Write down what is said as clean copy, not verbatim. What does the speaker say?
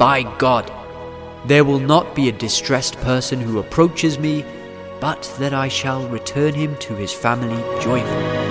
by God, there will not be a distressed person who approaches me, but that I shall return him to his family joyfully.